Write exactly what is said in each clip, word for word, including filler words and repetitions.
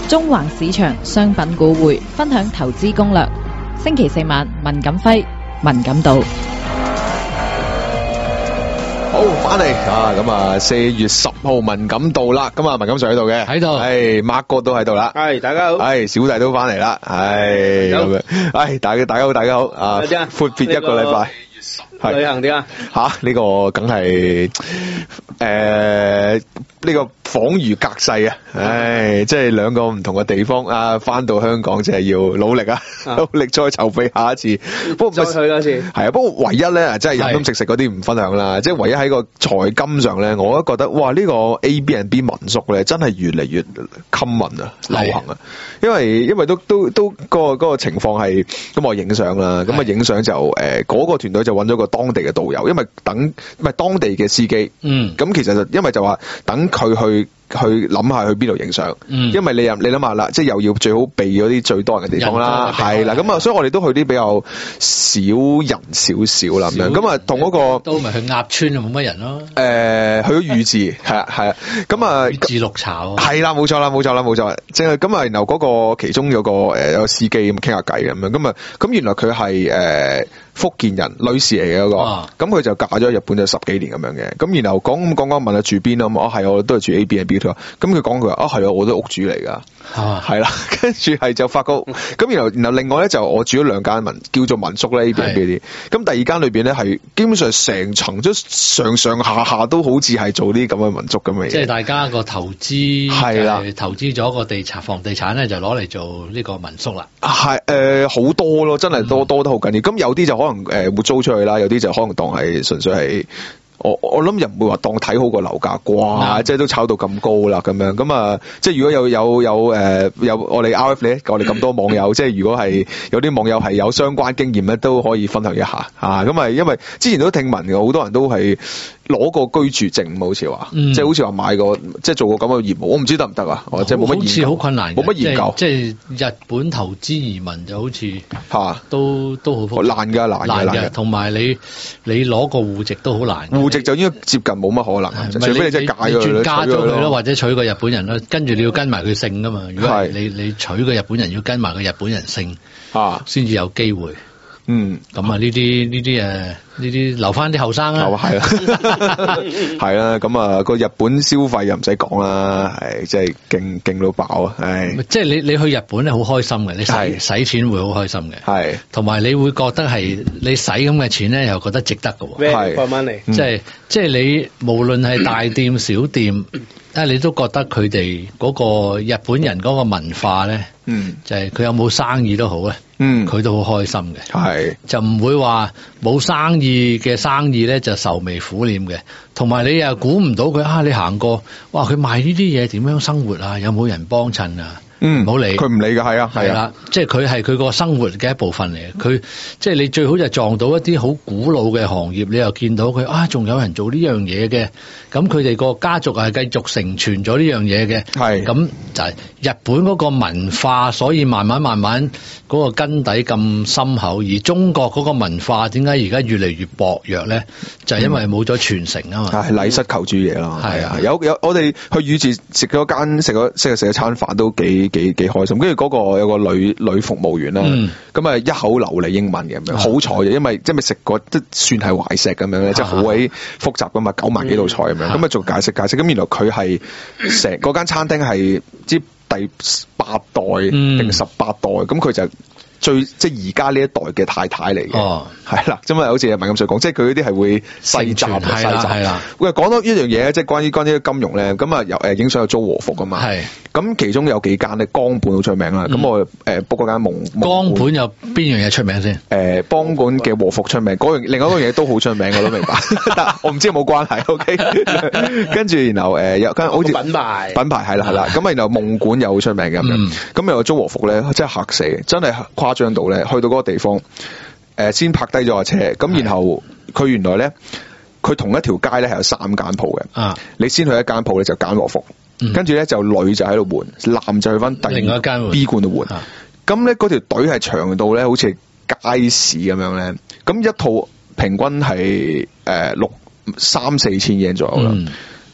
中環市場商品股匯分享投資攻略。星期四晚，文錦輝、文錦道。 好，翻嚟啊！咁啊，四月十號文錦道啦，咁啊，文錦 Sir 喺度嘅， 喺度， 係 Mark 哥都喺度啦， 係大家好， 係小弟都翻嚟啦，係咁樣，係大家大家好，大家好啊！闊別一個禮拜。 旅行點啊？ 吓呢、這個梗係誒呢個恍如隔世啊！唉，即係兩個唔同嘅地方啊，翻到香港即係要努力啊，啊努力再籌備下一次。不過再去多次係啊，不過唯一咧，即係飲飲食食嗰啲唔分享啦。即係唯一喺個財金上咧，我都覺得哇，呢、這個 A B and B 民宿咧，真係越嚟越 common 啊，流行啊。因為因為都都都、那個嗰、那個情況係咁，我影相啦，咁啊影相就誒嗰、呃那個團隊就揾咗個當地嘅導遊，因為等唔係當地嘅司機，嗯，咁其實就因為就話等佢去去諗下去邊度影相，嗯，因為你又你諗下啦，即係又要最好避嗰啲最多人嘅地方啦，係啦，咁啊，所以我哋都去啲比較少人少少啦咁樣，咁啊同嗰個都咪去鴨川就冇乜人咯， 誒、呃、去咗宇治係啊係啊，咁啊宇治綠茶係啦冇錯啦冇錯啦冇錯，即係咁啊，然後嗰個其中有個誒有個司機咁傾下偈咁樣，咁啊咁原來佢係誒福建人女士嚟嘅嗰個，咁、啊、佢就嫁咗日本咗十幾年咁樣嘅，咁然後講講講問下住邊啊嘛，啊係我都係住 A B and B。咁佢講佢話啊係啊，我都屋主嚟噶，係啦，跟住係就發覺咁，然後然後另外咧就我住咗兩間民叫做民宿咧 A B and B 啲，咁第二間裏邊咧係基本上成層都上上下下都好似係做啲咁嘅民宿咁嘅嘢， 即係大家個投資係啦， 投資咗個地產房地產咧就攞嚟做呢個民宿啦， 係誒好多咯，真係多多得好緊要，咁、嗯、有啲就可能誒、呃、會租出去啦，有啲就可能當係純粹係。我我諗又唔會話當睇好個樓價啩，即係都炒到咁高啦咁樣，咁啊，即係如果有有有誒、呃、有我哋 R F 咧，我哋咁多網友，即係如果係有啲網友係有相關經驗咧，都可以分享一下啊。咁啊，因為之前都聽聞嘅，好多人都係攞個居住證，好似話，即係好似話買個即係做個咁嘅業務，我唔知得唔得啊？即係冇乜研究，好似好困難，冇乜研究。 即係日本投資移民就好似嚇， 都都好複雜， 難㗎難㗎難㗎， 同埋你你攞個戶籍都好難。 戶籍就應該接近冇乜可能，除非你真係嫁咗佢， 嫁咗佢咯，或者娶個日本人咯，跟住你要跟埋佢姓噶嘛。如果係你你娶個日本人要跟埋個日本人姓啊，先至有機會。嗯，咁啊呢啲呢啲誒呢啲留翻啲後生啊， 係啦，係啦，咁啊個日本消費又唔使講啦，係即係勁勁到爆啊，係。 即係你你去日本咧好開心嘅，你使使錢會好開心嘅，係，同埋你會覺得係你使咁嘅錢咧又覺得值得嘅喎， 係，for money， 即係即係你無論係大店小店，啊你都覺得佢哋嗰個日本人嗰個文化咧，嗯，就係佢有冇生意都好咧。嗯，佢都好開心嘅，係就唔會話冇生意嘅生意咧就愁眉苦臉嘅，同埋你又估唔到佢啊！你行過，哇！佢賣呢啲嘢點樣生活啊？有冇人幫襯啊？嗯，唔好理， 佢唔理㗎，係啊， 係啦，即係佢係佢個生活嘅一部分嚟嘅。佢即係你最好就撞到一啲好古老嘅行業，你又見到佢啊，仲有人做呢樣嘢嘅，咁佢哋個家族係繼續承傳咗呢樣嘢嘅，係咁就係日本嗰個文化，所以慢慢慢慢嗰個根底咁深厚，而中國嗰個文化點解而家越嚟越薄弱咧？就係因為冇咗傳承啊嘛， 係禮失求諸野咯，係啊，有有我哋去宇治食咗間食咗食食一餐飯都幾。幾幾開心，跟住嗰個有個女女服務員啦，咁啊、嗯、一口流利英文嘅咁樣，好彩嘅，因為即係咪食過都算係懷石咁樣咧，即係好鬼複雜噶嘛，九萬幾道菜咁樣，咁啊做解釋解釋，咁原來佢係成嗰間餐廳係知第八代定十八代，咁佢、嗯、就。最即係而家呢一代嘅太太嚟嘅，哦，係啦，咁啊，好似文錦 Sir講，即係佢嗰啲係會細集嘅細集，係啦。喂，講多一樣嘢，即係關於關於金融咧，咁啊，有誒影相有租和服噶嘛，係。咁其中有幾間咧，江本好出名啦。咁、嗯、我誒 book 嗰間蒙江本有邊樣嘢出名先？誒、 呃，邦本嘅和服出名，嗰樣另外一樣嘢都好出名，我都明白。但我唔知有冇關係。O、okay? K， 跟住然後誒有間好似品牌品牌係啦係啦，咁啊然後蒙館又好出名嘅咁樣，咁又有租和服咧，真係嚇死，真係誇張到咧，去到嗰個地方，誒、呃、先泊低咗架車，咁然後佢原來咧，佢同一條街咧係有三間鋪嘅，啊，你先去一間鋪咧就揀和服，嗯、跟住咧就女就喺度換，男就去翻第二間 B 館度換，咁咧嗰條隊係長到咧好似街市咁樣咧，咁一套平均係誒六三四千yen左右啦。嗯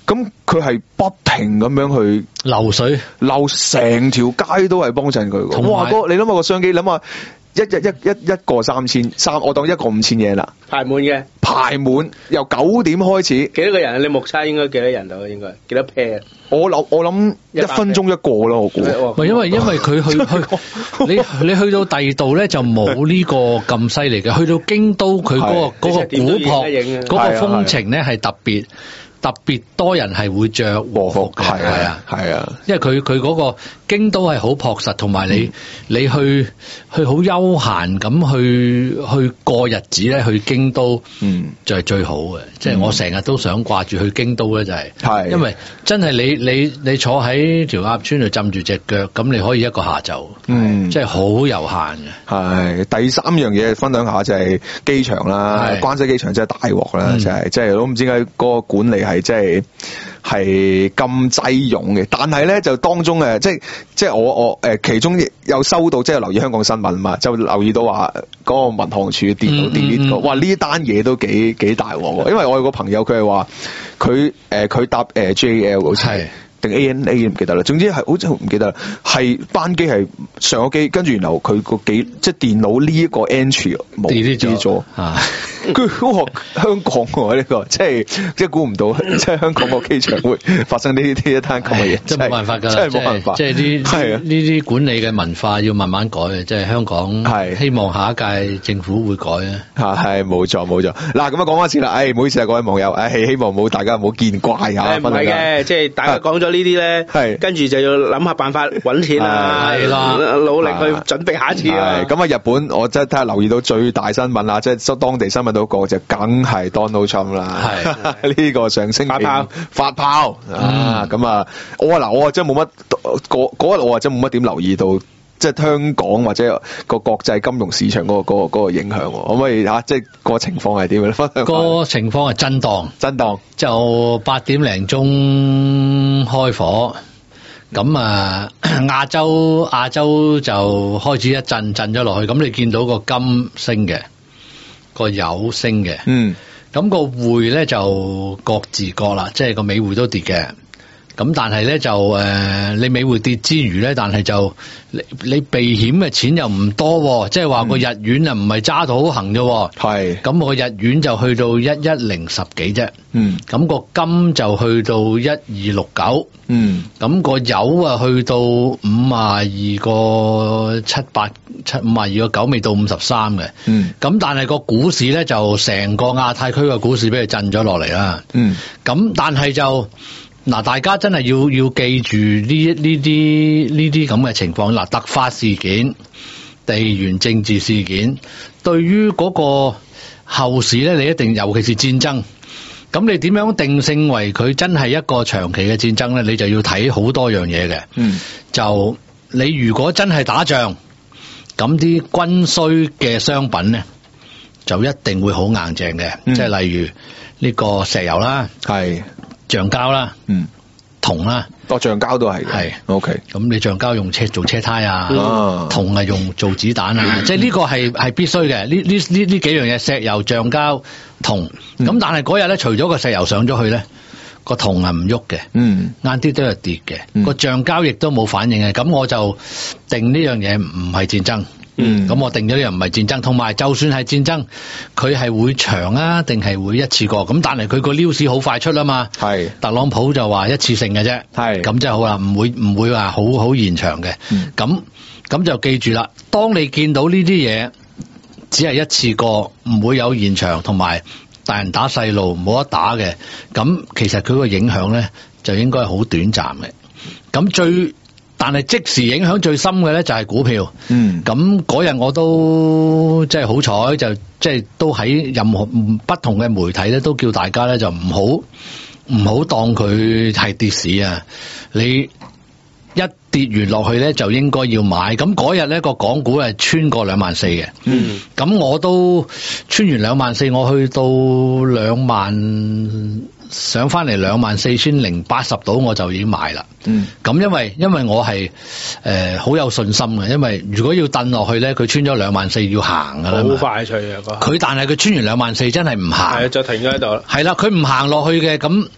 咁佢係不停咁樣去流水， 流成條街都係幫襯佢嘅。哇！哥，你諗下個商機，諗下一日一一一個三千三，我當一個五千嘢啦， 排滿嘅， 排滿由九點開始， 幾多個人？你目測應該幾多人到？應該幾多 pair？ 我諗我諗一分鐘一個咯，我估。 唔係因為因為佢去去你你去到第二度咧就冇呢個咁犀利嘅，去到京都佢嗰個嗰個古樸嗰個風情咧係特別。特別多人係會着和服嘅，係啊， 係啊， 因為佢佢嗰個京都係好樸實，同埋你、嗯、你去去好悠閒咁去去過日子咧，去京都嗯就係最好嘅。即、嗯、係、就是、我成日都想掛住去京都咧，就係、是，係因為真係你你你坐喺條鴨川度浸住隻腳，咁你可以一個下晝，嗯，即係好悠閒嘅。係第三樣嘢分享下就係機場啦，關西機場真係大鑊啦，就係即係都唔知點解嗰個管理係。係即係係咁擠擁嘅，但係咧就當中誒，即係即係我我誒，其中有收到即係留意香港新聞嘛，就留意到話嗰個民航處電腦 delete 過，哇！呢單嘢都幾幾大鑊，因為我有個朋友佢係話佢誒佢搭誒 J A L 好似係定 A N A 唔記得啦，總之係好似唔記得啦，係班機係上咗機，跟住然後佢個幾即係電腦呢一個 entry 冇 delete 咗啊。佢話香港喎呢個，即係即係估唔到，即係香港個機場會發生呢啲一單咁嘅嘢， 真係冇辦法㗎， 真係冇辦法。 即係呢呢啲管理嘅文化要慢慢改嘅，即係香港係希望下一屆政府會改啊。嚇係冇錯冇錯。嗱咁啊講翻次啦，誒唔好意思啊各位網友，誒希望冇大家唔好見怪嚇。 唔係嘅，即係大家講咗呢啲咧，係跟住就要諗下辦法揾錢啊，係啦，努力去準備下一次啊。 咁啊日本我真係睇下留意到最大新聞啦，即係當地新聞。到個就梗係 Donald Trump 啦，係呢個上星期發炮發炮啊！咁啊，我啊嗱，我啊真係冇乜嗰嗰日我啊真冇乜點留意到，即係香港或者個國際金融市場嗰個嗰個嗰個影響，可唔可以嚇？即係個情況係點嘅咧？ 個情況係震盪， 震盪就八點零鐘開火，咁啊亞洲亞洲就開始一震震咗落去，咁你見到個金升嘅。個油升嘅，嗯，咁個匯咧就各自各啦，即係個美匯都跌嘅，咁但係咧就誒、呃，你美匯跌之餘咧，但係就你你避險嘅錢又唔多，即係話個日元啊唔係揸到好行啫，係，咁個日元就去到一一零十幾啫，嗯，咁個金就去到一二六九，嗯，咁個油啊去到五啊二個七八七五啊二個九，未到五十三嘅，嗯，咁但係個股市咧就成個亞太區嘅股市俾佢震咗落嚟啦，嗯，咁但係就。嗱，大家真係要要記住呢呢啲呢啲咁嘅情況。嗱，突發事件、地緣政治事件，對於嗰個後市咧，你一定尤其是戰爭。咁你點樣定性為佢真係一個長期嘅戰爭咧？你就要睇好多樣嘢嘅。嗯，就你如果真係打仗，咁啲軍需嘅商品咧，就一定會好硬淨嘅。嗯，即係例如呢個石油啦，係。橡膠啦，嗯，銅啦， 多橡膠都係， 係 ，OK。 咁你橡膠用車做車胎啊，銅係用做子彈啊，即係呢個係係必須嘅。呢呢呢呢幾樣嘢，石油、橡膠、銅。咁、嗯、但係嗰日咧，除咗個石油上咗去咧，個銅係唔喐嘅，嗯，晏啲都係跌嘅，個、嗯、橡膠亦都冇反應嘅。咁我就定呢樣嘢唔係戰爭。嗯，咁我定咗呢樣唔係戰爭，同埋就算係戰爭，佢係會長啊，定係會一次過？咁但係佢個 news 好快出啊嘛，係特朗普就話一次性嘅啫，係咁即係好啦，唔會唔會話好好延長嘅。咁咁就記住啦，當你見到呢啲嘢只係一次過，唔會有延長，同埋大人打細路冇得打嘅，咁其實佢個影響咧就應該係好短暫嘅。咁最但係即時影響最深嘅咧就係股票，嗯，咁嗰日我都即係好彩，就即係都喺任何不同嘅媒體咧，都叫大家咧就唔好唔好當佢係跌市啊！你一跌完落去咧，就應該要買。咁嗰日咧個港股係穿過兩萬四嘅，嗯，咁我都穿完兩萬四，我去到兩萬。上翻嚟兩萬四千零八十度我就已經買啦。嗯，咁因為因為我係誒好有信心嘅，因為如果要掟落去咧，佢穿咗兩萬四要行噶啦，好快脆啊！佢但係佢穿完兩萬四真係唔行，係就停咗喺度啦。係啦，佢唔行落去嘅，咁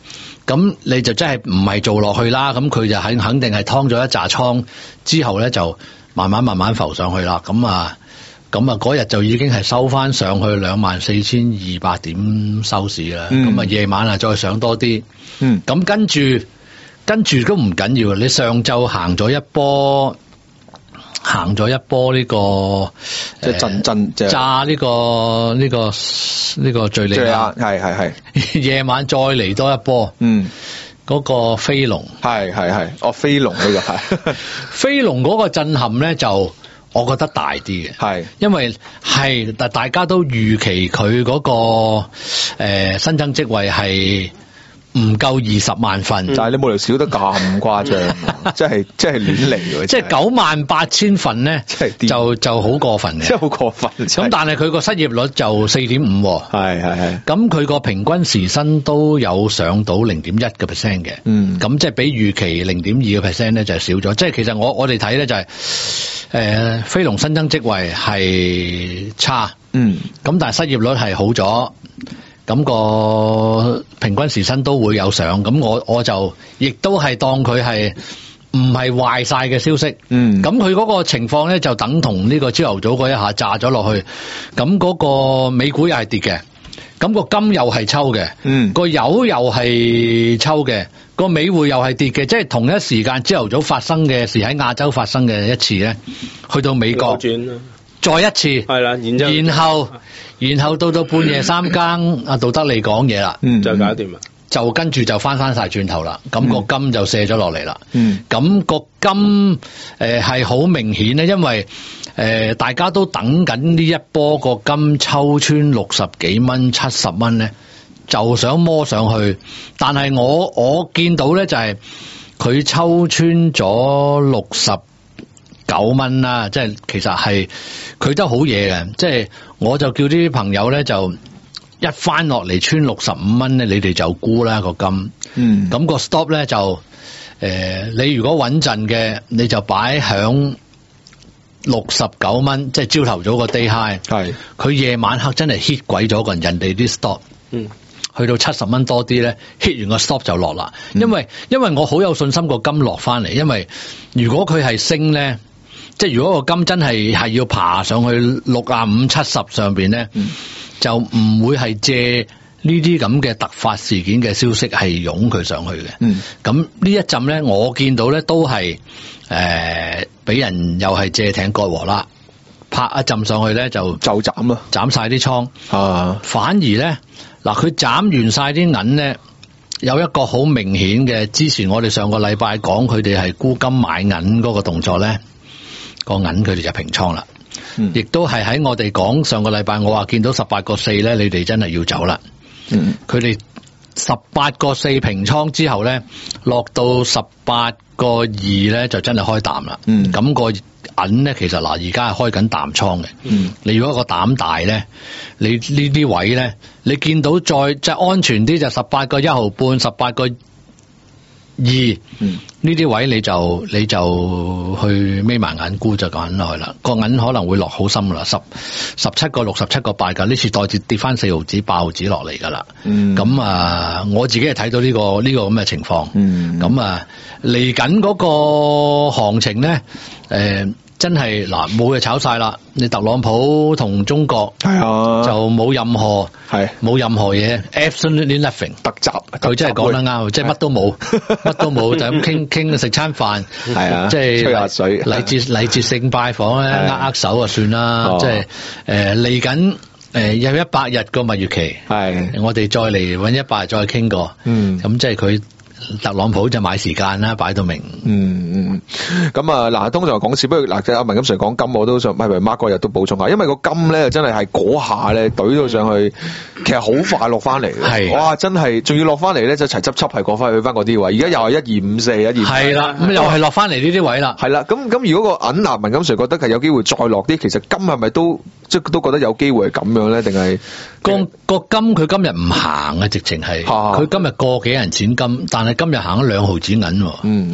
咁你就真係唔係做落去啦，咁佢就肯肯定係劏咗一紮倉之後咧，就慢慢慢慢浮上去啦。咁啊，咁啊嗰日就已經係收翻上去兩萬四千二百點收市啦。咁啊夜晚啊再上多啲。嗯，咁跟住跟住都唔緊要，你上晝行咗一波。行咗一波呢、這個即係震震即係炸呢個呢、這個呢、這個敘利亞， 係係係夜晚再嚟多一波，嗯，嗰個飛龍係係係，哦飛龍呢個係飛龍嗰個震撼咧，就我覺得大啲嘅，係因為係但大家都預期佢嗰、那個誒、呃、新增職位係。唔夠二十萬份， 但係你冇理由少得咁誇張，即係即係亂嚟嘅， 即係九萬八千份咧，就就好過分嘅， 即係好過分。 咁但係佢個失業率就四點五， 係係係。 咁佢個平均時薪都有上到零點一個 percent 嘅，嗯，咁即係比預期零點二個 percent 咧就係少咗。即係其實我我哋睇咧就係、是，誒、呃，飛龍新增職位係差，嗯，咁但係失業率係好咗。咁個平均時薪都會有上，咁我我就亦都係當佢係唔係壞晒嘅消息。嗯，咁佢嗰個情況咧就等同呢個朝頭早嗰一下炸咗落去，咁嗰個美股又係跌嘅，咁個金又係抽嘅，嗯，個油又係抽嘅，個美匯又係跌嘅，即係同一時間朝頭早發生嘅事喺亞洲發生嘅一次咧，去到美國再一次係啦，然之後然後。然後到到半夜三更，阿杜德利講嘢啦， 嗯，就搞掂啦， 就跟住就翻翻晒轉頭啦，咁、嗯、個金就卸咗落嚟啦，嗯，咁個金誒係好明顯咧，因為誒、呃、大家都等緊呢一波個金抽穿六十幾蚊、七十蚊咧，就想摸上去，但係我我見到咧就係、是、佢抽穿咗六十九蚊啦，即係其實係佢都好嘢嘅，即係我就叫啲朋友咧就一翻落嚟穿六十五蚊咧，你哋就沽啦個金，嗯，咁個 stop 咧就誒、呃，你如果穩陣嘅，你就擺響六十九蚊，即係朝頭早個 day high，係佢夜晚黑真係 hit 鬼咗個人哋啲 stop，嗯。去到七十蚊多啲咧 ，hit 完個 stop 就落啦。因為因為我好有信心個金落翻嚟，因為如果佢係升咧，即係如果個金真係係要爬上去六啊五七十上邊咧，嗯、就唔會係借呢啲咁嘅突發事件嘅消息係湧佢上去嘅。咁、嗯、呢一陣咧，我見到咧都係誒俾人又係借艇割禾啦，拍一浸上去咧就就斬啦， 斬晒啲倉啊，反而咧。嗱，佢斬完晒啲銀咧，有一個好明顯嘅。之前我哋上個禮拜講佢哋係沽金買銀嗰個動作咧，個銀佢哋就平倉啦。亦都係喺我哋講上個禮拜，我話見到十八個四咧，你哋真係要走啦。佢哋十八個四平倉之後咧，落到十八個二咧，就真係開淡啦。咁、嗯那個銀咧，其實嗱，而家係開緊淡倉嘅。嗯，你如果個膽大咧，你呢啲位咧，你見到再即係安全啲就十八個一毫半，十八個二。嗯，呢啲位你就你就去眯埋眼沽就緊落去啦。個銀可能會落好深噶啦，十十七個六，十七個八噶。呢次再跌跌翻四毫子、八毫子落嚟噶啦。嗯，咁啊，我自己係睇到呢、這個呢、這個咁嘅情況。嗯，咁啊，嚟緊嗰個行情咧，誒、呃。真係嗱，冇嘢炒晒啦！你特朗普同中國係啊，就冇任何係冇任何嘢 ，absolutely nothing 特襲， 佢真係講得啱，即係乜都冇，乜都冇，就咁傾傾食餐飯，係啊，即係吹下水，禮節禮節性拜訪咧，握握手就算啦，即係誒嚟緊誒有一百日個蜜月期，係我哋再嚟搵一百日再傾過，嗯，咁即係佢。特朗普就買時間啦，擺到明。嗯嗯，咁啊嗱，通常講笑，不過嗱，阿文錦 Sir 講金，我都想，唔係唔係 Mark 嗰日都補充下，因為個金咧真係係嗰下咧懟到上去，其實好快落翻嚟嘅。係，哇，真係，仲要落翻嚟咧，就齊執執係過翻去翻嗰啲位，而家又係一二五四，一二。係啦，咁又係落翻嚟呢啲位啦。係啦，咁咁如果個銀嗱文錦 Sir 覺得係有機會再落啲，其實金係咪都即係都覺得有機會係咁樣咧？定係個個金佢今日唔行啊，直情係，佢今日過幾人錢金，但係今日行咗兩毫子銀，嗯，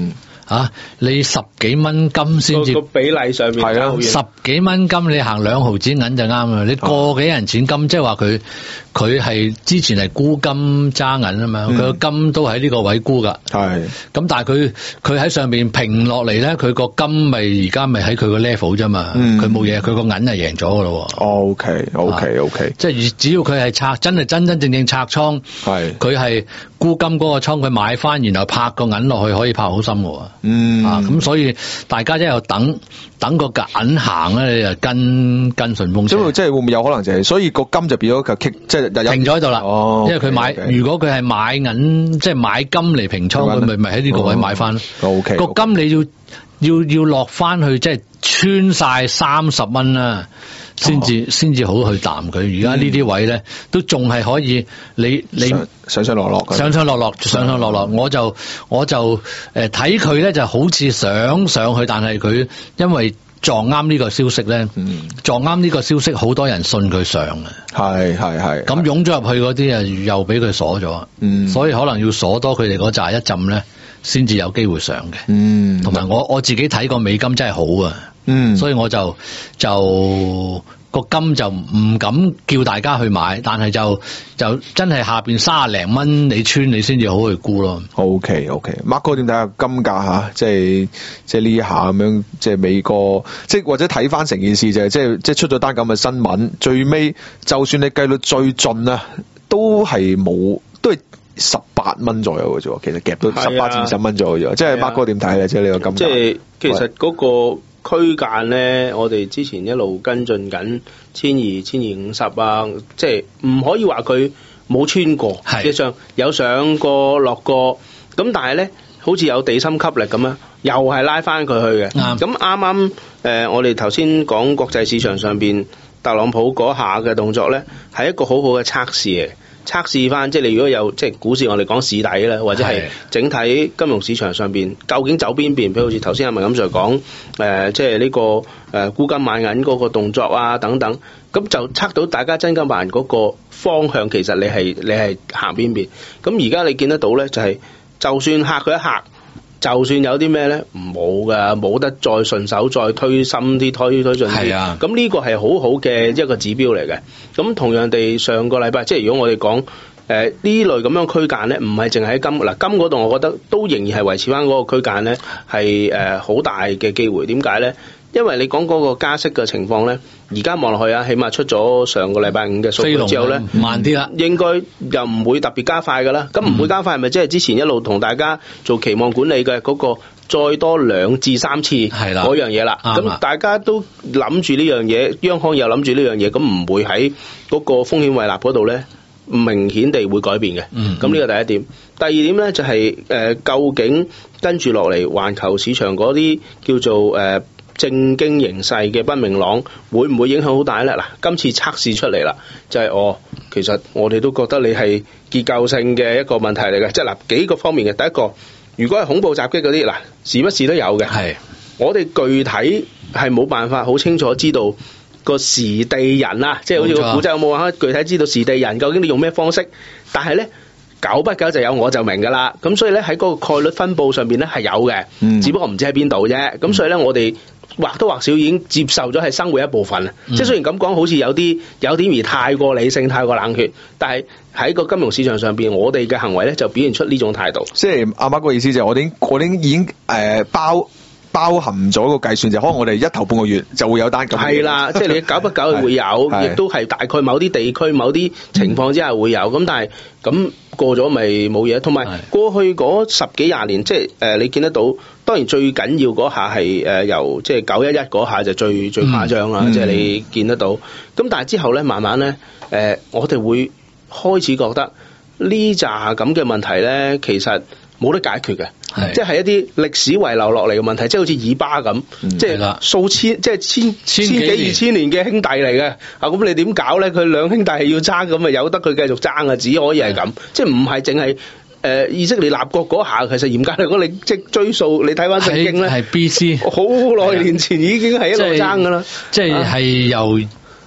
啊，你十幾蚊金先至個比例上面係啊， 十幾蚊金你行兩毫子銀就啱啦。你個幾人錢金，即係話佢佢係之前係沽金揸銀啊嘛，佢個、嗯、金都喺呢個位沽噶。係咁，但係佢佢喺上面平落嚟咧，佢個金咪而家咪喺佢個 level 啫嘛。佢冇嘢，佢個銀係贏咗噶咯。 O K O K O K， 即係只要佢係拆，真係真真正正拆倉，係佢係沽金嗰個倉，佢買翻，然後拍個銀落去，可以拍好深嘅。嗯啊，咁所以大家一路等等個銀行咧，你就跟跟順風車。 咁即係會唔會有可能就係、是，所以個金就變咗個棘，即係停咗喺度啦。 哦， 因為佢買， okay, 如果佢係買銀，即係買金嚟平倉，佢咪咪喺呢個位買翻咯。O K， 個金你要要要落翻去，即係穿晒三十蚊啦。先至先至好去淡佢，而家呢啲位咧都仲係可以，你你上上落落， 上上落落，上上落落，我就我就誒睇佢咧就好似想上去，但係佢因為撞啱呢個消息咧，嗯、撞啱呢個消息，好多人信佢上啊，係係係，咁湧咗入去嗰啲啊，又俾佢鎖咗，嗯，所以可能要鎖多佢哋嗰扎一浸咧，先至有機會上嘅，嗯，同埋我我自己睇過美金真係好啊。嗯，所以我就就個金就唔敢叫大家去買，但係就就真係下邊卅零蚊你穿你先至好去沽咯。 O K O K，Mark 哥點睇下金價吓？即係即係呢下咁樣，即係美國，即係或者睇翻成件事就係即係即係出咗單咁嘅新聞，最尾就算你計到最盡啊，都係冇，都係十八蚊左右嘅啫。其實夾到十八至二十蚊左右，啊、即係 Mark 哥點睇咧？即係呢個金價， 即係其實嗰、嗰個。區間咧，我哋之前一路跟進緊千二、千二五十啊，即係唔可以話佢冇穿過，實際上有上過落過，咁但係咧，好似有地心吸力咁樣，又係拉翻佢去嘅。咁啱啱誒，我哋頭先講國際市場上邊特朗普嗰下嘅動作咧，係一個好好嘅測試嚟。測試翻，即係你如果有即係股市，我哋講市底啦，或者係整體金融市場上邊究竟走邊邊？譬如好似頭先阿文錦 Sir 講，誒、呃，即係呢、這個誒沽金買銀嗰個動作啊，等等，咁就測到大家真金白銀嗰個方向，其實你係你係行邊邊？咁而家你見得到咧，就係、是、就算嚇佢一嚇。就算有啲咩咧，冇噶，冇得再順手再推深啲，推推進啲。係啊，咁呢個係好好嘅一個指標嚟嘅。咁同樣地，上個禮拜即係如果我哋講誒呢類咁樣區間咧，唔係淨係喺金嗱金嗰度，我覺得都仍然係維持翻嗰個區間咧，係誒好大嘅機會。點解咧？因為你講嗰個加息嘅情況咧，而家望落去啊，起碼出咗上個禮拜五嘅數據之後咧， 慢啲啦， 應該又唔會特別加快噶啦。咁唔會加快係咪即係之前一路同大家做期望管理嘅嗰個再多兩至三次係啦嗰樣嘢啦？咁大家都諗住呢樣嘢，央行又諗住呢樣嘢，咁唔會喺嗰個風險胃納嗰度咧明顯地會改變嘅。咁呢個第一點。第二點咧就係、是、誒、呃，究竟跟住落嚟環球市場嗰啲叫做誒。呃政經形勢嘅不明朗會唔會影響好大咧？嗱，今次測試出嚟啦，就係、是、哦，其實我哋都覺得你係結構性嘅一個問題嚟嘅，即係嗱幾個方面嘅。第一個，如果係恐怖襲擊嗰啲，嗱時不時都有嘅。係，我哋具體係冇辦法好清楚知道個時地人啊，即係好似個古仔有冇話具體知道時地人究竟你用咩方式？但係咧。久不久就有我就明噶啦，咁所以咧喺嗰個概率分佈上邊咧係有嘅，嗯、只不過唔知喺邊度啫。咁所以咧我哋或多或少已經接受咗係生活一部分啦。嗯、即係雖然咁講，好似有啲有啲而太過理性、太過冷血，但係喺個金融市場上邊，我哋嘅行為咧就表現出呢種態度。 即係阿媽個意思就係我哋我哋已經誒、呃、包。包含咗個計算就可能我哋一頭半個月就會有單咁。 係啦，即係你久不久會有，亦都係大概某啲地區、某啲情況之下會有。咁、嗯、但係咁過咗咪冇嘢。同埋過去嗰十幾廿年，即係誒、呃、你見得到，當然最緊要嗰下係誒由即係九一一嗰下就最最誇張啦。即係、嗯、你見得到。咁但係之後咧，慢慢咧誒、呃，我哋會開始覺得呢扎咁嘅問題咧，其實冇得解決嘅。即係一啲歷史遺留落嚟嘅問題，即係好似以巴咁，嗯、即係數千，即係千千幾二千年嘅兄弟嚟嘅。啊，咁你點搞咧？佢兩兄弟係要爭咁啊，由得佢繼續爭啊，只可以係咁。即係唔係淨係誒以色列立國嗰下，其實嚴格嚟講，你即係追溯，你睇翻聖經咧， 係 B C 好耐年前已經係一路爭噶啦。 即係係由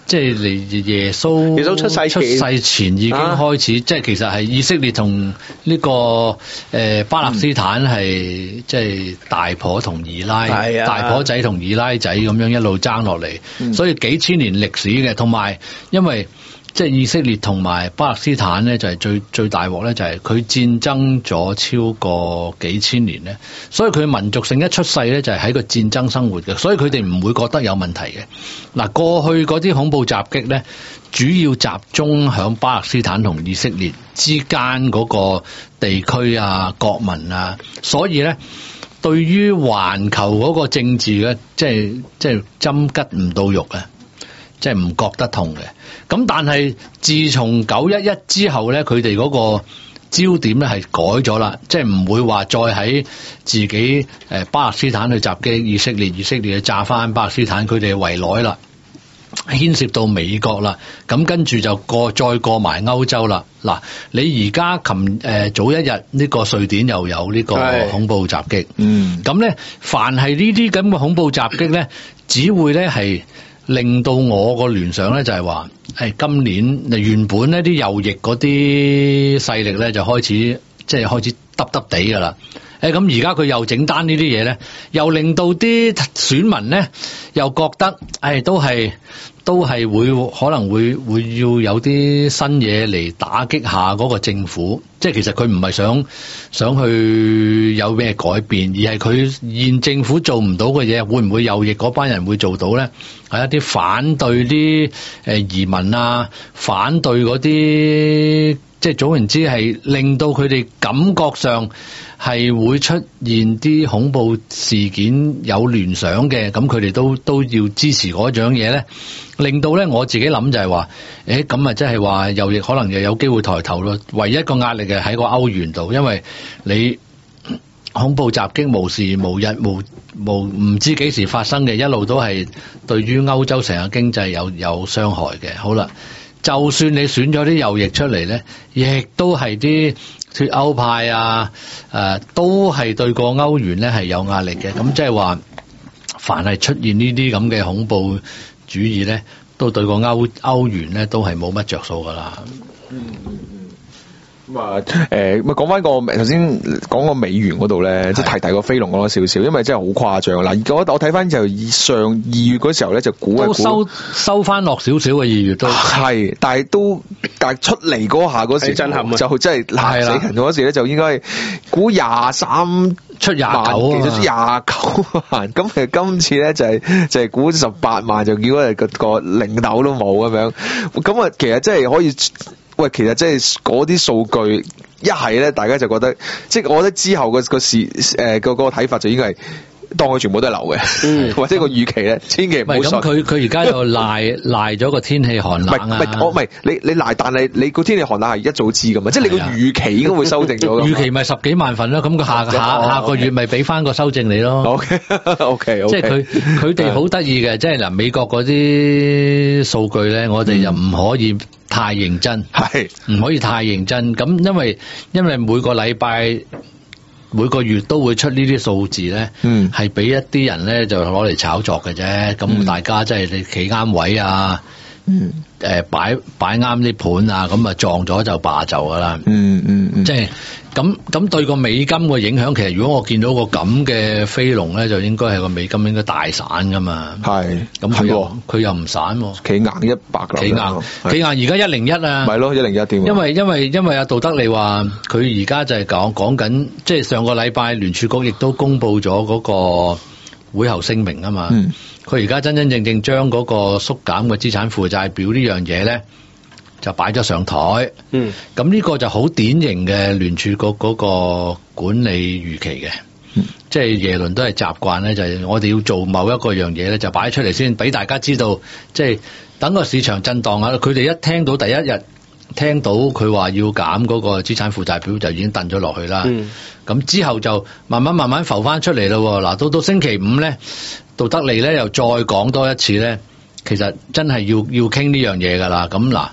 即係嚟耶穌耶穌出世前出世前已經開始，啊、即係其實係以色列同呢、這個誒、呃、巴勒斯坦係、嗯、即係大婆同二奶，啊、大婆仔同二奶仔咁樣一路爭落嚟，嗯、所以幾千年歷史嘅，同埋因為。即係以色列同埋巴勒斯坦咧，就係、是、最最大鑊咧，就係佢戰爭咗超過幾千年咧，所以佢民族性一出世咧，就係喺個戰爭生活嘅，所以佢哋唔會覺得有問題嘅。嗱，過去嗰啲恐怖襲擊咧，主要集中響巴勒斯坦同以色列之間嗰個地區啊、國民啊，所以咧，對於環球嗰個政治嘅，即係即係針拮唔到肉啊！即係唔覺得痛嘅，咁但係自從九一一之後咧，佢哋嗰個焦點咧係改咗啦，即係唔會話再喺自己誒巴勒斯坦去襲擊以色列，以色列去炸翻巴勒斯坦，佢哋圍內啦，牽涉到美國啦，咁跟住就過再過埋歐洲啦。嗱，你而家琴誒早一日呢個瑞典又有呢個恐怖襲擊，嗯，咁咧凡係呢啲咁嘅恐怖襲擊咧，只會咧係。令到我個聯想咧就係話，誒今年原本呢啲右翼嗰啲勢力咧就開始即係開始耷耷地噶啦，誒咁而家佢又整單呢啲嘢咧，又令到啲選民咧又覺得，誒都係都係會可能會會要有啲新嘢嚟打擊下嗰個政府，即係其實佢唔係想想去有咩改變，而係佢現政府做唔到嘅嘢，會唔會右翼嗰班人會做到咧？係一啲反對啲誒移民啊，反對嗰啲即係總言之係令到佢哋感覺上係會出現啲恐怖事件有聯想嘅，咁佢哋都都要支持嗰樣嘢咧，令到咧我自己諗就係話，誒咁啊即係話右翼可能又有機會抬頭咯。唯一個壓力嘅喺個歐元度，因為你恐怖襲擊無時無日無無唔知幾時發生嘅，一路都係對於歐洲成個經濟有有傷害嘅。好啦，就算你選咗啲右翼出嚟咧，亦都係啲脫歐派啊，誒、呃、都係對個歐元咧係有壓力嘅。咁即係話，凡係出現呢啲咁嘅恐怖主義咧，都對個歐歐元咧都係冇乜着數噶啦。嗯嗯咁啊，誒，咪講翻個頭先講個美元嗰度咧，即係提提個飛龍講咗少少，因為真係好誇張。嗱，我我睇翻就上二月嗰時候咧，就估係估收收翻落少少嘅二月都係，但係都但係出嚟嗰下嗰時震撼啊， 就真係嚇死人嗰時咧，就應該係估廿三出廿九， 其實廿九萬。咁其實今次咧就係就係估十八萬，就結果係個個零頭都冇咁樣。咁啊，其實真係可以。喂，其實即係嗰啲數據一係咧，大家就覺得，即係我覺得之後個個事誒個個睇法就應該係當佢全部都係流嘅，嗯、或者個預期咧，千祈唔好信。 咁佢佢而家又賴賴咗個天氣寒冷啊！ 唔係我唔係你你賴，但係你個天氣寒冷係一早知噶嘛，即係你個預期應該會修正咗。預期咪十幾萬份咯，咁佢下下下個月咪俾翻個修正你咯。 OK OK OK， 即係佢佢哋好得意嘅，即係嗱美國嗰啲數據咧，我哋又唔可以。太認真係唔可以太認真，咁因為因為每個禮拜每個月都會出呢啲數字咧，嗯，係俾一啲人咧就攞嚟炒作嘅啫，咁、嗯、大家即係你企啱位啊，嗯，誒、呃、擺擺啱啲盤啊，咁啊撞咗就霸就噶啦，嗯嗯嗯，即係咁咁對個美金嘅影響，其實如果我見到個咁嘅飛龍咧，就應該係個美金應該大散噶嘛，係，咁佢又佢又唔散，企硬一百， 企硬企硬而家一零一啊， 咪咯一零一點， 因為因為因為阿杜德利話佢而家就係講講緊，即係上個禮拜聯儲局亦都公布咗嗰個會後聲明啊嘛，佢而家真真正正將嗰個縮減嘅資產負債表呢樣嘢咧。就擺咗上台，嗯，咁呢個就好典型嘅聯儲局嗰個管理預期嘅，嗯、即係耶倫都係習慣咧，就係、是、我哋要做某一個樣嘢咧，就擺出嚟先，俾大家知道，即係等個市場震盪下，佢哋一聽到第一日聽到佢話要減嗰個資產負債表，就已經燉咗落去啦，咁、嗯、之後就慢慢慢慢浮翻出嚟咯，嗱，到到星期五咧，杜德利咧又再講多一次咧，其實真係要要傾呢樣嘢噶啦，咁嗱。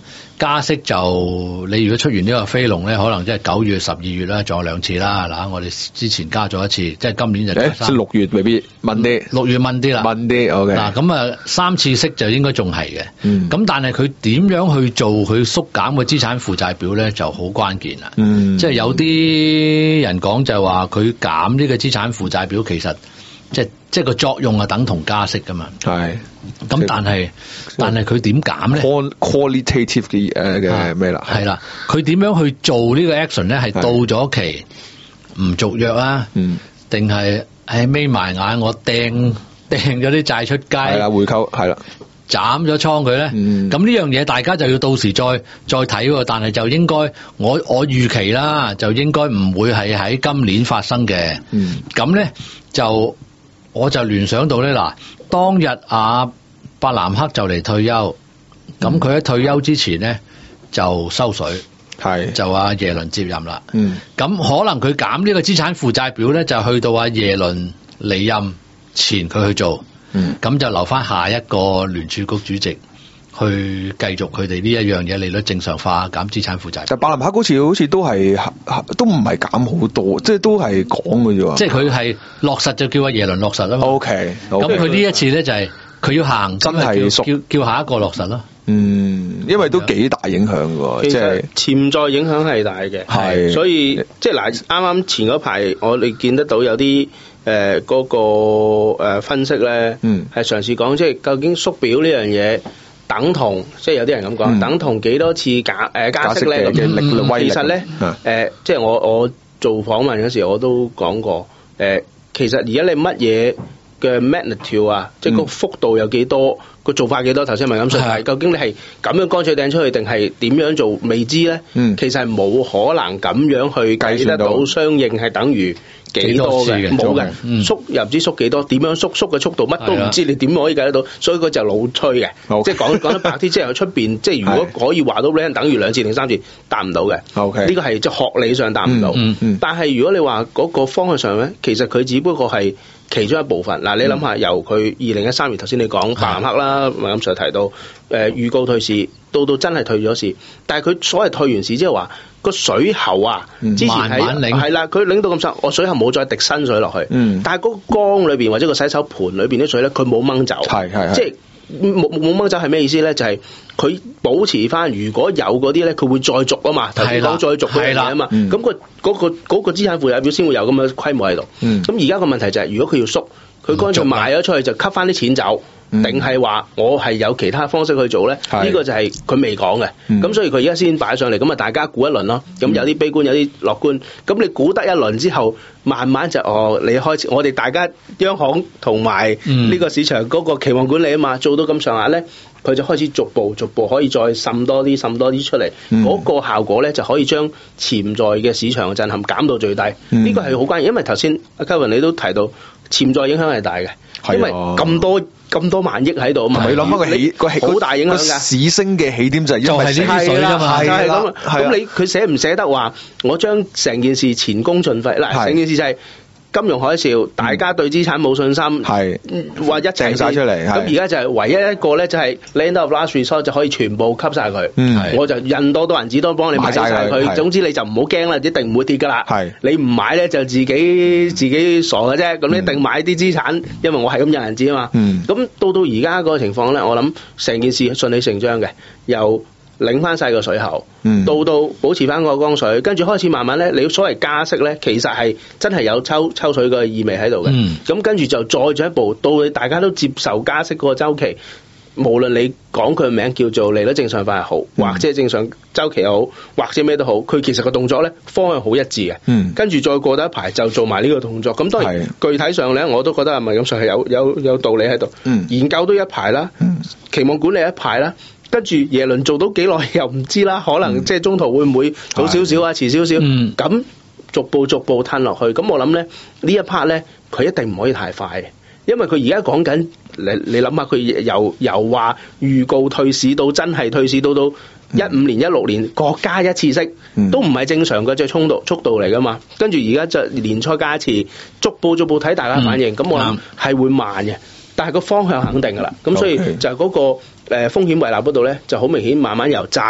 加息就你如果出完呢個飛龍咧，可能即係九月、十二月啦，仲有兩次啦。嗱，我哋之前加咗一次，即係今年就加三。 即係六月未必問啲， 六月問啲啦， 問啲 OK。 嗱咁啊，三次息就應該仲係嘅。咁、 嗯、 但係佢點樣去做佢縮減嘅資產負債表咧，就好關鍵啦。 嗯， 即係有啲人講就話佢減呢個資產負債表，其實即係即係個作用啊，等同加息噶嘛。係。咁但係但係佢點減咧 ？qualitative 嘅誒嘅咩啦？ 係啦，佢點樣去做呢個 action 咧？係到咗期唔續約啊？嗯，定係誒眯埋眼我掟掟咗啲債出街？係啦， 回購係啦， 斬咗倉佢咧。嗯，咁呢樣嘢大家就要到時再再睇喎。但係就應該我我預期啦，就應該唔會係喺今年發生嘅。嗯，咁咧就我就聯想到咧嗱。當日阿伯南克就嚟退休，咁佢喺退休之前咧就收水，係就阿耶倫接任啦。嗯，咁可能佢減呢個資產負債表咧，就去到阿耶倫離任前佢去做。嗯，咁就留翻下一個聯儲局主席去繼續佢哋呢一樣嘢利率正常化減資產負債。 就伯南克好似好似都係都唔係減好多，即係都係講嘅啫。 即係佢係落實就叫阿耶倫落實啦嘛。 O K， 咁佢呢一次咧就係佢要行真係叫叫叫下一個落實咯。 嗯，因為都幾大影響嘅，即係潛在影響係大嘅。係，所以即係嗱，啱啱前嗰排我哋見得到有啲誒嗰個誒分析咧，嗯，係嘗試講即係究竟縮表呢樣嘢。等同即係有啲人咁講，嗯、等同幾多次加誒加息咧咁嘅力量。其實咧誒、呃，即係我我做訪問嗰時候我都講過誒、呃，其實而家你乜嘢嘅 magnitude 啊，即係個幅度有幾多，個、嗯、做法幾多？頭先咪咁說，係究竟你係咁樣乾脆掟出去，定係點樣做未知咧？嗯、其實係冇可能咁樣去計得到，相應係等於。幾多嘅冇嘅，縮又唔知縮幾多，點樣縮縮嘅速度乜都唔知，你點可以計得到？所以佢就老吹嘅，即係講講得白啲，即係出邊，即係如果可以話到俾人等於兩次定三次，答唔到嘅。OK，呢個係即係學理上答唔到。但係如果你話嗰個方向上咧，其實佢只不過係其中一部分。嗱，你諗下，由佢二零一三年頭先你講伯南克啦，咁上提到誒預告退市，到到真係退咗市，但係佢所謂退完市即係話。個水喉啊，之前係係啦，佢擰到咁實，我水喉冇再滴新水落去，嗯、但係嗰個缸裏邊或者個洗手盤裏邊啲水咧，佢冇掹走，係係，即係冇冇掹走係咩意思咧？就係、是、佢保持翻，如果有嗰啲咧，佢會再續啊嘛，頭先講再續嗰樣嘢啊嘛，咁個嗰個嗰個資產負債表先會有咁嘅規模喺度。咁而家個問題就係、是，如果佢要縮，佢乾脆賣咗出去就吸翻啲錢走。定係話我係有其他方式去做咧？呢、這個就係佢未講嘅，咁、嗯、所以佢而家先擺上嚟，咁啊大家估一輪咯。咁有啲悲觀，有啲樂觀。咁你估得一輪之後，慢慢就哦，你開始我哋大家央行同埋呢個市場嗰個期望管理啊嘛，做到咁上下咧，佢就開始逐步逐步可以再滲多啲、滲多啲出嚟。嗰、嗯、個效果咧就可以將潛在嘅市場嘅震撼減到最低。呢、嗯、個係好關鍵，因為頭先阿 Kevin 你都提到潛在影響係大嘅，因為咁多。咁多萬億喺度啊嘛，你諗下個起個起好大影響㗎，市升嘅起點就係因為呢啲水啊嘛，係啦，咁你佢捨唔捨得話我將成件事前功盡廢嗱，成件事就係金融海嘯，大家對資產冇信心，係話一齊晒出嚟，咁而家就係唯一一個咧，就係 land of last resort 就可以全部吸晒佢，我就印多多銀紙多幫你買晒佢，總之你就唔好驚啦，一定唔會跌㗎啦，你唔買咧就自己自己傻嘅啫，咁你一定買啲資產，因為我係咁印銀紙啊嘛，咁到到而家嗰個情況咧，我諗成件事順理成章嘅，由擰翻晒個水喉，嗯、到到保持翻個缸水，跟住開始慢慢咧，你所謂加息咧，其實係真係有抽抽水嘅意味喺度嘅。咁、嗯、跟住就再進一步，到你大家都接受加息嗰個週期，無論你講佢名叫做利率正常化又好，或者正常週期又好，或者咩都好，佢其實個動作咧方向好一致嘅。嗯、跟住再過得一排就做埋呢個動作。咁當然具體上咧，我都覺得係咪咁上係有有有道理喺度。嗯、研究都一排啦，嗯、期望管理一排啦。跟住耶倫做到幾耐又唔知啦，可能即係中途會唔會早少少啊，遲少少，咁、嗯、逐步逐步褪落去。咁我諗咧呢一 part 咧，佢一定唔可以太快嘅，因為佢而家講緊你你諗下，佢由由話預告退市到真係退市，到到一五年、一六年各加一次息，嗯、都唔係正常嘅即係衝度速度嚟噶嘛。跟住而家就年初加一次，逐步逐步睇大家反應，咁、嗯、我諗係會慢嘅，但係個方向肯定噶啦。咁所以就係嗰、那個。誒風險胃納嗰度咧，就好明顯慢慢由債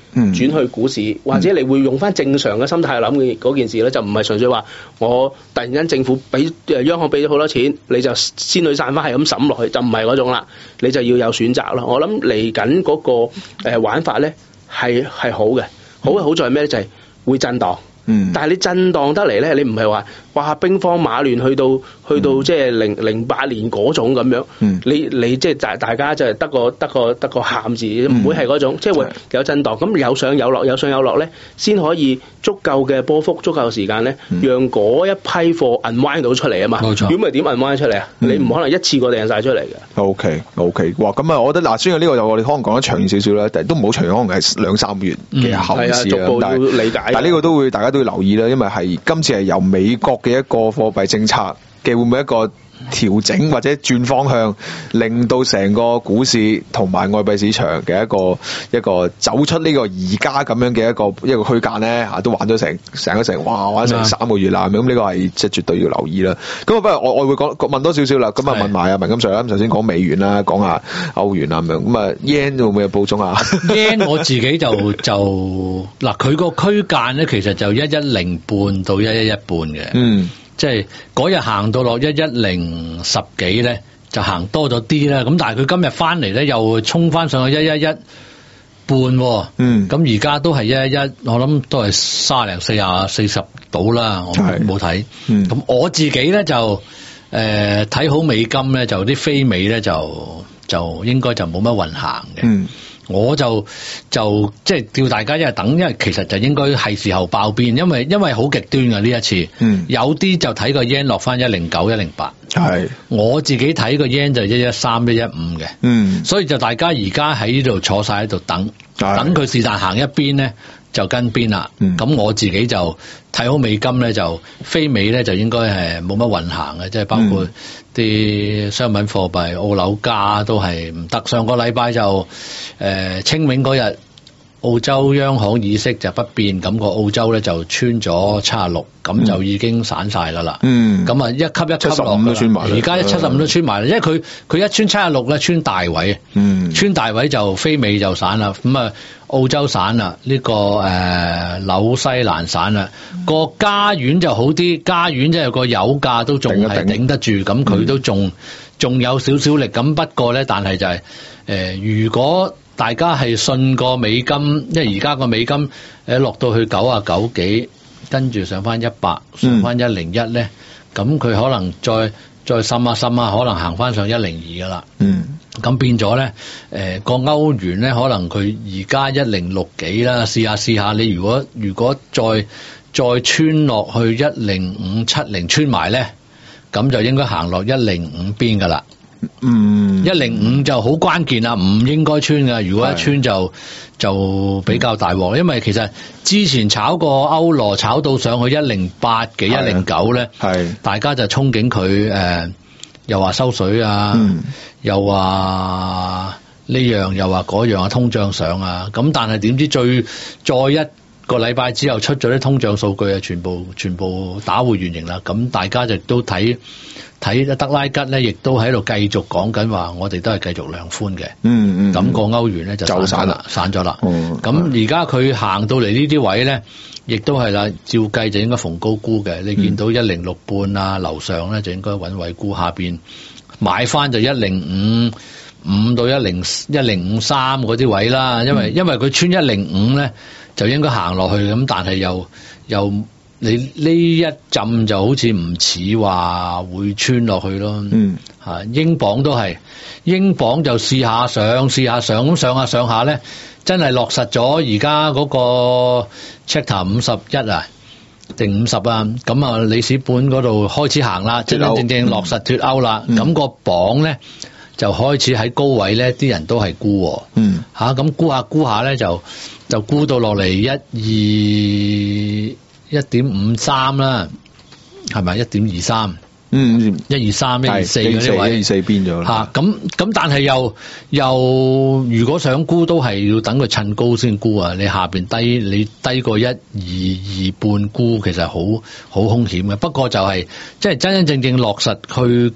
轉去股市，嗯、或者你會用翻正常嘅心態諗嘅嗰件事咧，就唔係純粹話我突然間政府俾央行俾咗好多錢，你就仙女散花係咁抌落去，就唔係嗰種啦。你就要有選擇咯。我諗嚟緊嗰個誒玩法咧係係好嘅，好嘅好在咩咧？就係、是、會震盪。嗯，但係你震盪得嚟咧，你唔係話哇兵荒馬亂去到去到即係零零八年嗰種咁樣，嗯、你你即係大大家就係得個得個得個喊字，唔、嗯、會係嗰種，即係會有震盪，咁有上有落，有上有落咧，先可以足夠嘅波幅、足夠嘅時間咧，嗯、讓嗰一批貨 unwind 到出嚟啊嘛。冇錯，如果唔係點 unwind 出嚟啊？嗯、你唔可能一次過掟晒出嚟嘅。O K O K， 哇！咁啊，我覺得嗱，雖然呢個就我哋可能講得長少少啦，但係都唔好長，可能係兩三個月嘅後事啊。 逐步要理解。 但係呢個都會大家都要留意啦，因為係今次係由美國嘅一個貨幣政策嘅會唔會一個調整或者轉方向，令到成個股市同埋外幣市場嘅一個一個走出呢個而家咁樣嘅一個一個區間咧嚇，都玩咗成成個成哇玩成三個月啦，咁呢個係即係絕對要留意啦。咁啊，不如我我會講問多少少啦。咁啊問埋啊文錦 Sir 啦，咁首先講美元啦，講下歐元啊咁樣。咁啊 yen 會唔會有補充啊 ？yen 我自己就就嗱，佢個區間咧其實就一一零半到一一一半嘅。嗯。即係嗰日行到落一一零十幾咧，就行多咗啲啦。咁但係佢今日翻嚟咧，又衝翻上去一一一半。嗯。咁而家都係一一一，我諗都係三零四啊四十到啦。我冇睇。嗯。咁我自己咧就誒睇、呃、好美金咧，就啲非美咧就就應該就冇乜運行嘅。嗯。我就就即係叫大家一係等，因為其實就應該係時候爆邊，因為因為好極端嘅呢一次，嗯、有啲就睇個 yen 落翻一零九、一零八，係我自己睇個 yen 就一一三、一一五嘅，嗯，所以就大家而家喺呢度坐晒喺度等，等佢是但行一邊咧就跟邊啦，咁、嗯、我自己就睇好美金咧，就非美咧就應該係冇乜運行嘅，即係包括啲商品貨幣澳紐加都係唔得。上個禮拜就誒、呃、清明嗰日澳洲央行議息就不變，咁、那個澳洲咧就穿咗七十六，咁就已經散晒啦啦。嗯，咁啊一級一級落嘅，而家一七十五都穿埋啦，因為佢佢一穿七十六咧穿大位，嗯，穿大位就非美就散啦，咁啊澳洲散啦，呢、這個誒、呃、紐西蘭散啦，個、嗯、加元就好啲，加元即係個油價都仲係頂得住，咁佢都仲仲有少少力，咁不過咧，但係就係、是、誒、呃、如果大家係信個美金，因為而家個美金誒落到去九啊九幾，跟住上翻一百，上翻一零一咧，咁佢、嗯、可能再再滲下滲下，可能行翻上一零二噶啦。嗯，咁變咗咧，誒個歐元咧，可能佢而家一零六幾啦，試下試下，你如果如果再再穿落去一零五七零穿埋咧，咁就應該行落一零五邊噶啦。嗯，一零五就好關鍵啦，唔應該穿噶。如果一穿就就比較大鑊，因為其實之前炒過歐羅炒到上去一零八幾、一零九咧，係大家就憧憬佢誒，又話收水啊，嗯、又話呢樣又話嗰樣啊，通脹上啊，咁但係點知最再一個禮拜之後出咗啲通脹數據啊，全部全部打回原形啦，咁大家就都睇。睇德拉吉咧，亦都喺度繼續講緊話，我哋都係繼續量寬嘅。嗯嗯，咁個歐元咧就散咗啦，散咗啦。咁而家佢行到嚟呢啲位咧，亦都係啦，照計就應該逢高沽嘅。你見到一零六半啊，樓上咧就應該穩位沽，下邊買翻就一零五五到一零一零五三嗰啲位啦。因為、嗯、因為佢穿一零五咧，就應該行落去咁，但係又又。你呢一浸就好似唔似話會穿落去咯，嗯，吓英鎊都係，英鎊就試下上試下上咁上下上下咧，真係落實咗而家嗰個 Chapter 五十一啊，定五十啊，咁啊里斯本嗰度開始行啦，真真正正落實脫歐啦，咁、嗯、個鎊咧就開始喺高位咧，啲人都係沽，嗯，吓咁沽下沽下咧就就沽到落嚟一二。一點五三啦，係咪一點二三？嗯，一二三、一二四嗰啲位，一二四變咗啦。吓咁咁，但係又又如果想沽，都係要等佢趁高先沽啊！你下邊低，你低過一二二半沽，其實好好兇險嘅。不過就係即係真真正正落實去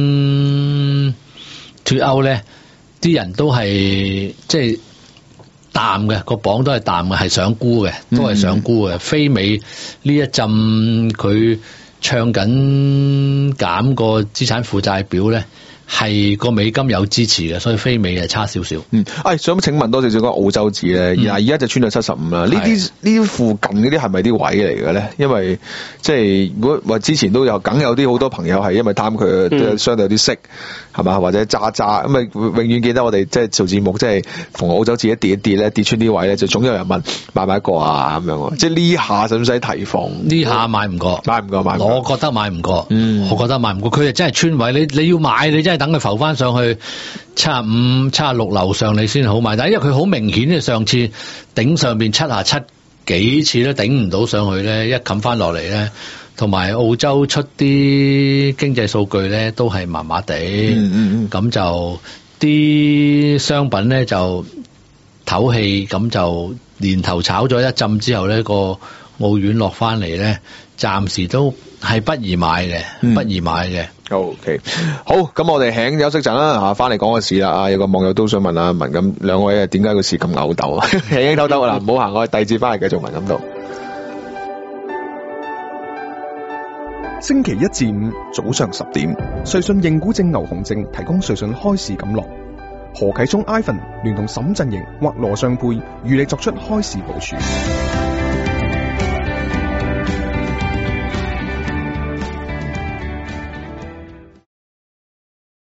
傾脫歐咧，啲人都係即係。 淡嘅，個榜都係淡嘅，係想沽嘅，都係想沽嘅。非美呢一陣佢唱緊減個資產負債表咧。係個美金有支持嘅，所以非美係差少少。 嗯，誒，想請問多少少個澳洲紙咧？而而家就穿到七十五啦。呢啲呢啲附近嗰啲係咪啲位嚟嘅咧？因為即係如果話之前都有，梗有啲好多朋友係因為貪佢，即係相對有啲息，係嘛，或者揸揸咁啊，永遠記得我哋即係做節目，即係逢澳洲紙一跌一跌咧，跌穿啲位咧，就總有人問買唔買一個啊咁樣。即係呢下使唔使提防？ 呢下買唔過， 買唔過，買唔過。 我覺得買唔過， 嗯， 我覺得買唔過。佢係真係穿位，你你要買，你真係等佢浮翻上去七十五、七十六樓上，你先好買。但係因為佢好明顯嘅，上次頂上邊七十七幾次都頂唔到上去咧，一冚翻落嚟咧，同埋澳洲出啲經濟數據咧都係麻麻地，嗯嗯咁就啲商品咧就唞氣，咁就年頭炒咗一陣之後咧，個澳元落翻嚟咧，暫時都係不宜買嘅，嗯、不宜買嘅。 O、okay. K， 好，咁我哋輕休息陣啦，吓翻嚟講個市啦。啊，有個網友都想問阿文咁兩位啊，點解個市咁牛鬥啊？輕輕兜兜啦，唔好行，我哋第二節翻嚟繼續文錦道。星期一至五早上十點，瑞信認股證牛熊證提供瑞信開市錦囊。何啟聰 Ivan 聯同沈振盈或羅尚佩與你作出開市部署。